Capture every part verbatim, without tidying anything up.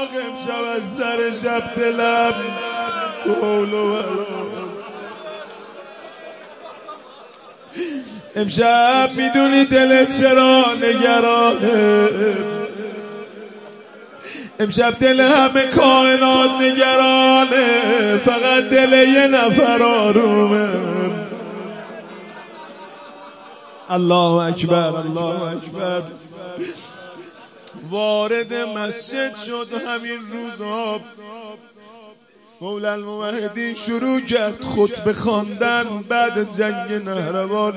امشب از سر شب دلم حول و ولا. امشب میدونی دلت چرا نگرانه، امشب دل همه کائنات نگرانه، فقط دل یه نفر آرومه. الله اکبر الله اکبر. وارد مسجد شد همین روزا، مولا الموحدین شروع کرد خطبه خواندن بعد جنگ نهروان.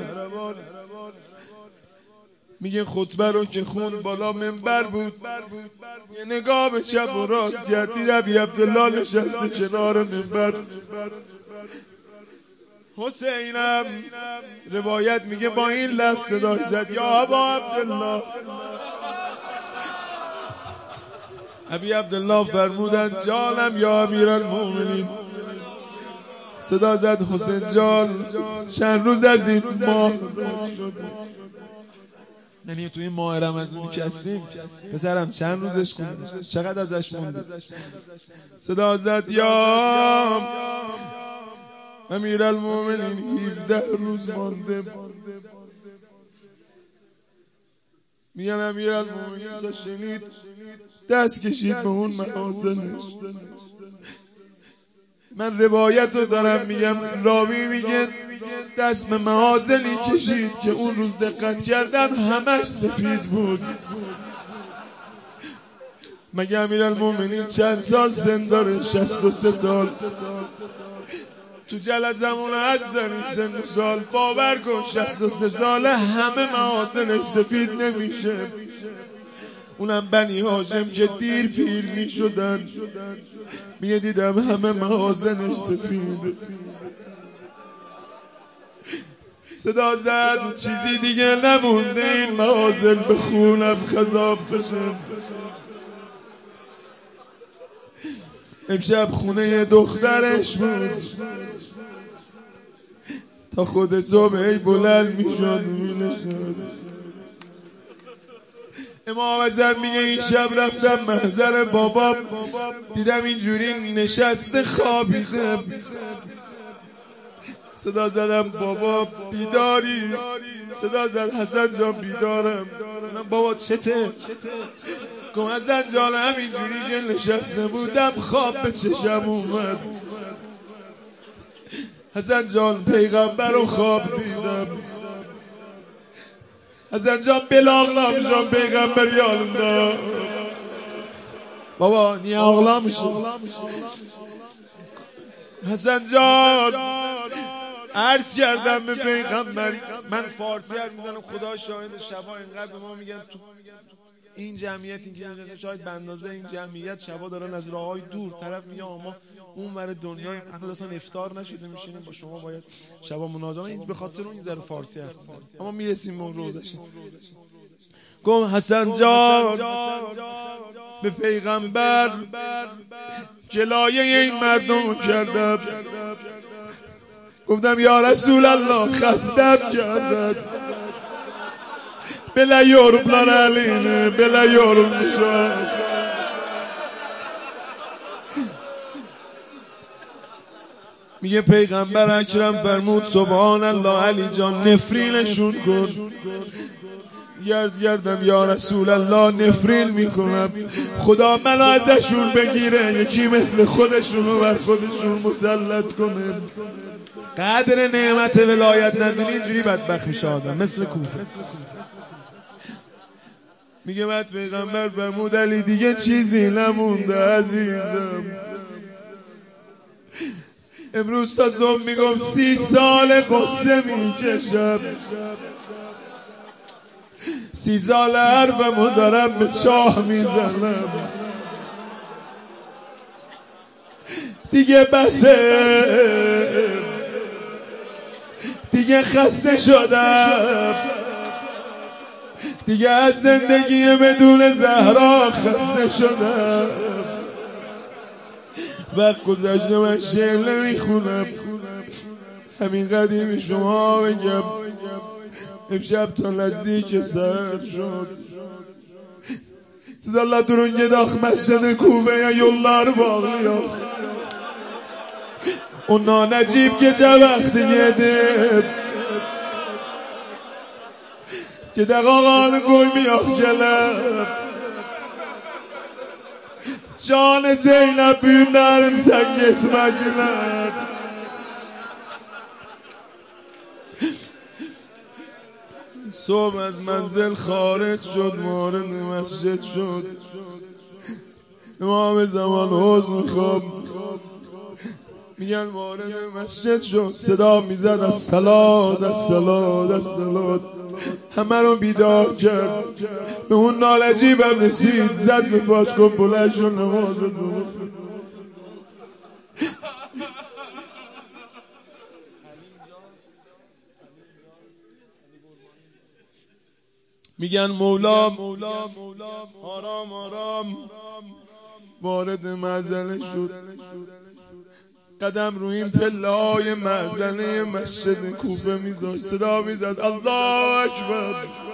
میگه خطبه رو که خون بالا منبر بود، یه نگاه به چپ و راست گردید، ابی عبدالله نشسته کنار منبر. حسینم روایت میگه با این لفظ صدای زد یا ابا عبدالله. ابی عبدالله فرمودن جانم یا امیرالمومنین. صدا زد حسین جان چند روز از این ماه، یعنی تو این ماه رمضانی که هستیم پسرم چند روزش گذشته، چقدر ازش مونده؟ صدا زد یا امیرالمومنین هفده روز مانده. میگن امیرالمومنین تا شنید دست کشید به اون محاسنش. من روایت رو دارم میگم، راوی میگه دست به محاسنی کشید که اون روز دقت کردم همش سفید بود. مگه امیرالمومنین چند سال سن داره؟ شصت و سه سال. تو جلسمون از زنی سن سال باور کن شصت و سه ساله همه محاسنش سفید نمیشه. اونم بنی هاشم که دیر پیر می شدن، میگه دیدم همه محاسنش سفید. صدا زد چیزی دیگه نمونده این محاسن به خونم خضاب بشه. امشب خونه دخترش بود، تا خود صبح ای بلند می شد می نشد. امام حسن میگه این شب رفتم محضر بابام، دیدم اینجوری نشسته خوابیده. صدا زدم بابا بیداری؟ صدا زد حسن جان بیدارم. من بابا چته؟ گفت حسن جان همینجوری که نشسته بودم خواب به چشم اومد. حسن جان پیغمبر رو خواب دیدم. حسن جان بلاغلام جان پیغمبر یالنده. بابا نیه آغلا میشه. حسن جان عرض کردم به پیغمبر، من فارسی حرف میزنم خدا شاهد، شبا اینقدر به ما میگن تو این جمعیت این که شاید به اندازه این جمعیت شبا دارن از راههای دور طرف میگه اما اون ور دنیا هنوز اصلا افطار نشده میشینیم با شما باید شبا مناجات. این به خاطر اون ذره فارسی حرف میزنم اما میرسیم به اون روزش. گفت حسن جان به پیغمبر جلایه این مردم کردم. گفتم یا رسول الله خستم کردم. بلا یوربلان علینه بلا یورب نشان. میگه پیغمبر اکرم فرمود سبحان الله علی جان نفرینشون کن. یرز گردم یا رسول الله نفرین میکنم، خدا منو ازشون بگیره یکی مثل خودشونو بر خودشون مسلط کنه. قدر نعمت ولایت ندونی اینجوری بدبخت میشه آدم مثل کوفه. میگه بعد پیغمبر فرمود علی دیگه چیزی نمونده عزیزم. امروز تا زم میگم سی سال قصه میکشم، سی سال حرفمو دارم به چاه میزنم. دیگه بسه، دیگه خسته شدم، دیگه از زندگی بدون زهرا خسته شدم. وقت گذشته من شعر نمیخونم، همین قدیمی شما بگم امشب تا نزدیک سر شد Siz Allah durun gedaq məscid-i Kufəyə yolları bağlayaq. Ondan nəcib gecə vaxtı gedib gedək ağanı qoymayaq gəlib. Canı Zeynəb büyümlərim sən getmə günlər. صبح از منزل خارج شد وارد مسجد شد امام زمان حزن خواب میگن وارد مسجد شد صدا میزد الصلاة الصلاة الصلاة همه رو بیدار کرد به اون نالجیبم رسید زد به پاش گفت بلند شو نمازت بخون. میگن مولا آرام آرام وارد معزله شد قدم روی این پله های معزله مسجد کوفه میذاشت صدا میزد الله اکبر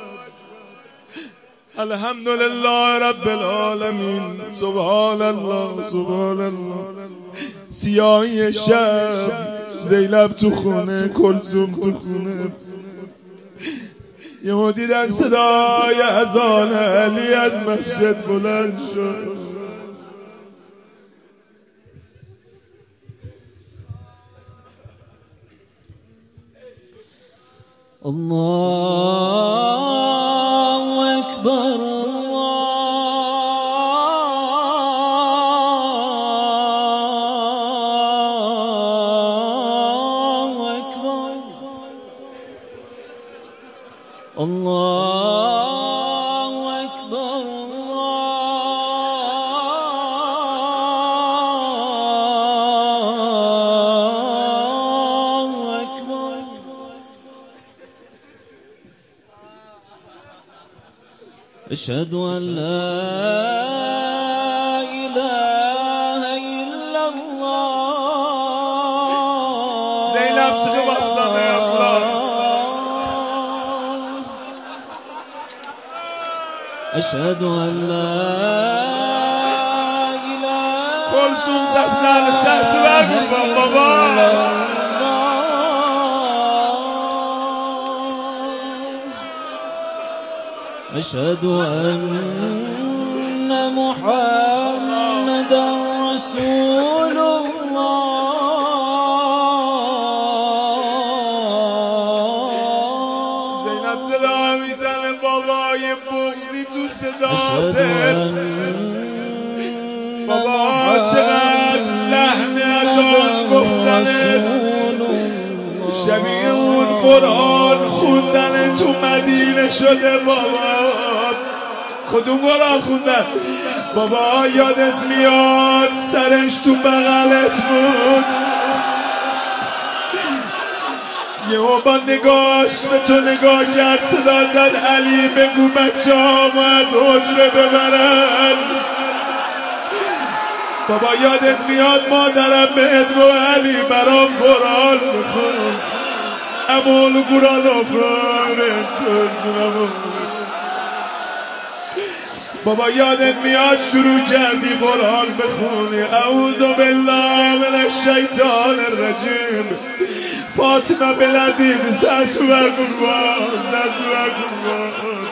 الحمدلله رب العالمین سبحان الله سبحان الله. سیاهی شب زینب تو خونه کلثوم تو خونه یه دیدن صدای اذان علی از مسجد بلند شد. الله اکبر الله اکبر الله اکبر الله اکبر. اشهد ان لا اله الا الله. زینب صدق بستانه افلاس. اشهد ان لا اله کلثوم سسنان سرسور کن بابا. اشهد ان محمد رسول الله. زینب صدا میزنه بابای بغضی تو صداته. بابا چقدر لحن از آن گفتنه شبیه اون قرآن خوندن تو مدینه شده. بابا کدوم قرآن خوندن؟ بابا یادت میاد سرش تو بغلت بود یهو با نگاش به تو نگاه کرد صدا زد علی بگو بچه هامو از حجره ببرن. بابا یادت میاد مادرم بهت گفت علی برام قرآن بخون امول قرآن آفرین سرزونم. بابا یادت میاد شروع کردی قرآن بخونی اعوذ بالله من الشیطان الرجیم فاطمه بلدید سسو و قربان سسو و قربان.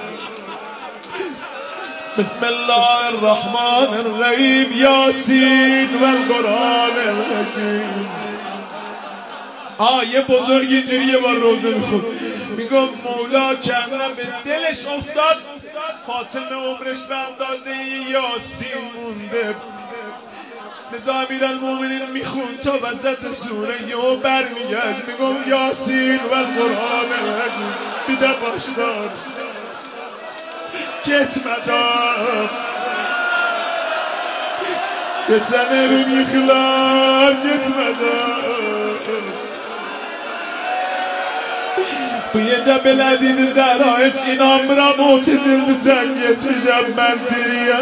بسم الله الرحمن الرحیم یاسین و القرآن الحکیم. آه یه بزرگ اینجوری یه بار روزه میخود میگم مولا کردم به دلش افتاد فاطمه عمرش به اندازه یاسین مونده. لذا امیرالمومنین میخون تا وسط سوره یهو برمیگرد میگم یاسین و القرآن الحکیم. بیده باشدار گitmeden Geçenerim yıkılar gitmeden Bu gece belediğini Zehra hiç inanmıram otizm sen geçmeyeceğim ben diriye.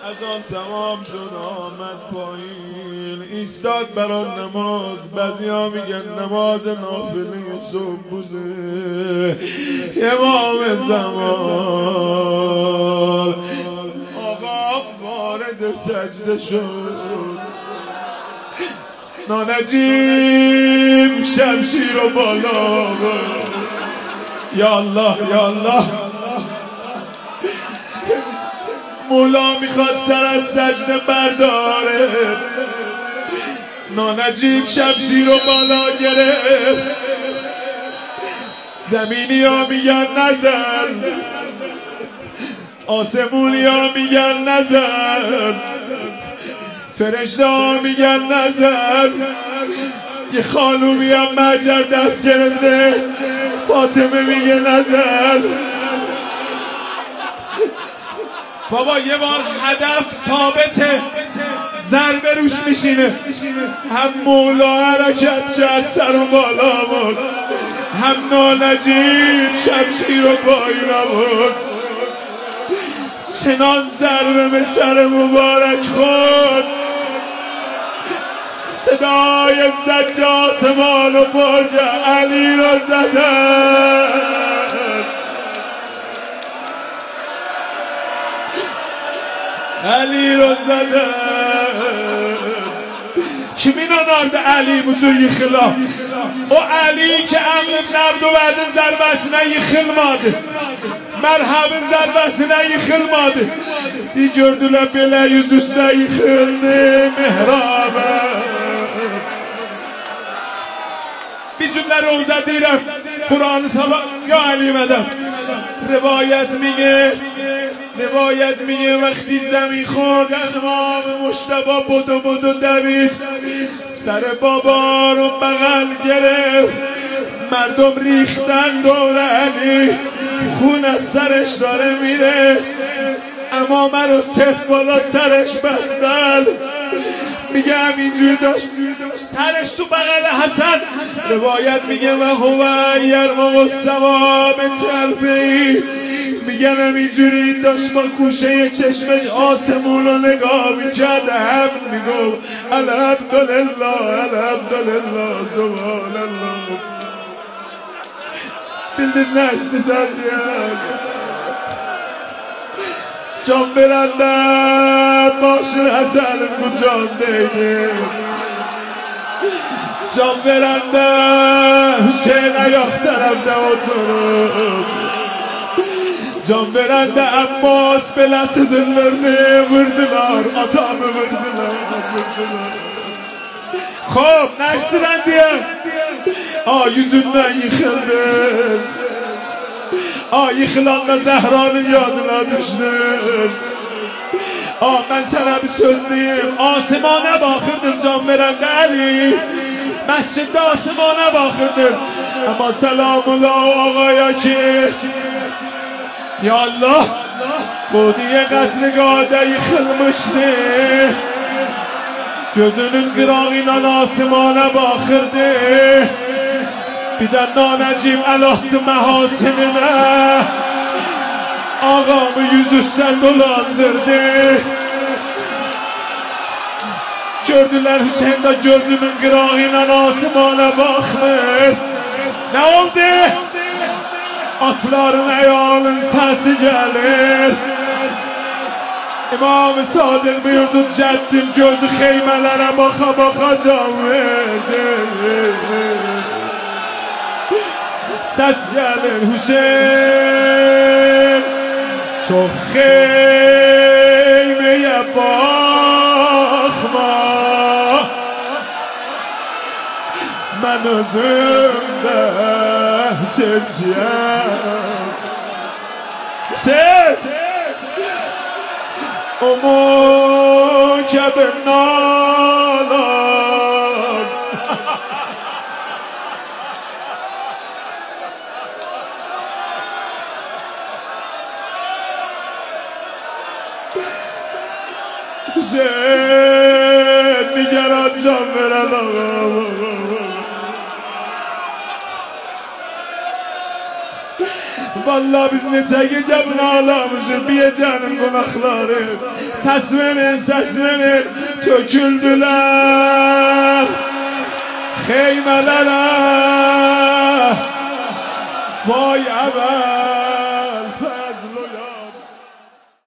از آن تمام شد آمد پایین ایستاد برای نماز. بعضی ها میگن نماز نافله صبح بوده. امام زمان آقا وارد سجده شد. نانجیم شمشیر رو بالا برد. یا الله یا الله. مولا میخواد سر از سجده برداره. نانجیم شمشیر رو بالا گرفت. زمینی ها میگن نزد، آسمونی ها میگن نزد، فرشته ها میگن نزد. یه خانومی هم مجر دست گرفته، فاطمه میگه نزد. بابا یه بار هدف ثابته، ضربه روش میشینه. هم مولا حرکت کرد سر و بالا بود، هم نانجیب شمشیر و پایین بود. چنان ضربه به سر مبارک خورد، صدای زج آسمان و برگ علی رو زدن. علی رو زدن. کی مینانارد علی بزرگ یخلا o Ali ki emrin nerede verdi zarbesine yıkılmadı. Merhabın zarbesine yıkılmadı. Di gördüler böyle yüzüstü yıkıldı mihraba. Bir cümle روزه دیرم قرآن sabah یا علی مدد. روایت میگه روایت میگه وقتی زمین خورد امام مجتبی بدو بدو دوید سر بابا رو بغل گرفت. مردم ریختن دور علی، خون از سرش داره میره. امامه رو صف بالا سرش بستن. میگه همینجوری داشت سرش تو بغل حسن. روایت میگه و هو یرمق السما به طرفی. میگن همینجوری داشت با گوشه چشمش آسمون رو نگاه میکرد. هم میگو الحمدلله الحمدلله سبحان الله. Bildiz نشتی زندی جان برندم ماشین حسن کو جان دیده. جان برندم حسین ایاخ طرفده oturup Can verende Abbas belası zillerine vurdular, atamı vurdular, vurdular. Hop, Neşsiren diye, aa yüzünden yıkıldım. Aa yıkılan da Zehra'nın yanına düştüm. Aa ben sana bir söz diyeyim, asimana bakırdım can verende Ali. Mescidde asimana bakırdım. Ama selamullah ağaya ki Ya Allah, bu diye qətliqadə yıxılmışdı. Gözünün qırağıyla asimana baxırdı. Bir də nanəcim əl atdı məhasinimə. Ağamı yüzüstən dolandırdı. Gördülər Hüseyin də gözümün qırağıyla asimana baxmır. Nə oldu? Atların ayağının sesi gelir. İmam-ı Sadık buyurdu ceddim gözü xeymelere baka baka can verdi. Ses gelir Hüseyin çok xeymeye bakma. Ben özümde seçeceğim. Ses o mükemmel nalan. Hüseyin nigar can veren ağam. Vallahi biz neçə gecə bunu ağlamışıq. Bir canım qonaqları səs verir, səs verir. Töküldülər xeymələrə. Vay əvəl